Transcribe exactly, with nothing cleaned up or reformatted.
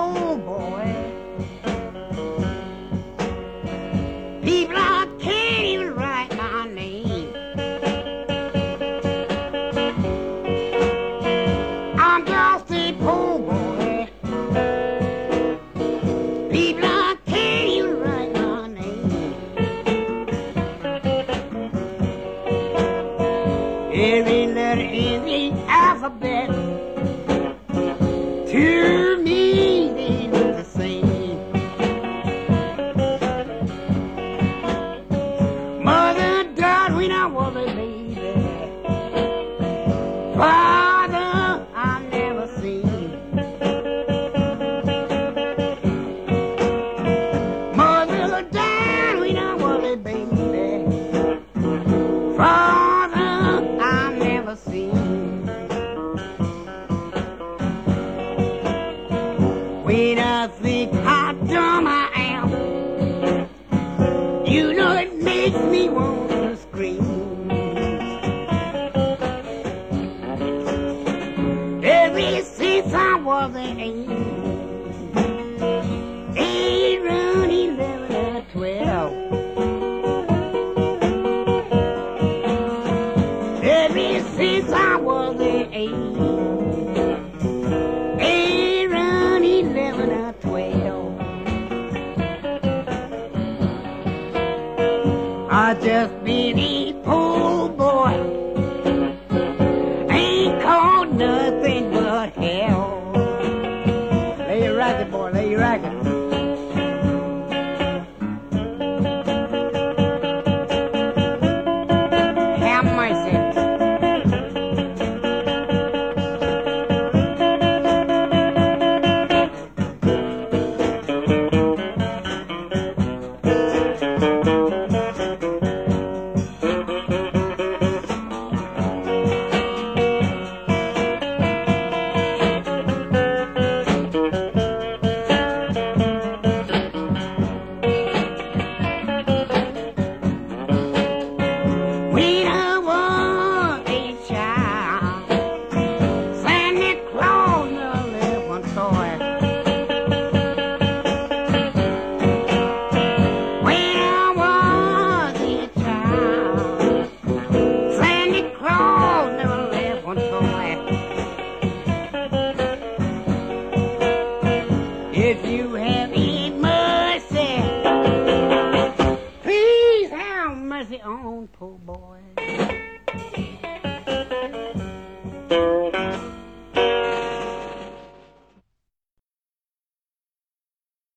poor boy. People, I can't even write my name. I'm just a poor boy. People, I can't even write my name. Every letter in the alphabet to me they look the same. Mother died when I was a baby. Father I never seen. Mother died when I was a baby. Father I never seen. When I think how dumb I am, you know it makes me want to scream. Ever since I was an eight, eight, run, eleven, and twelve. Ever since I was an eight, I just been a poor boy, ain't called nothing but hell. Lay your racket, boy, lay your racket. Have mercy. When I was a child, Santa Claus never left one toy. When I was a child, Santa Claus never left one toy. If you have any mercy, please have mercy on poor boy.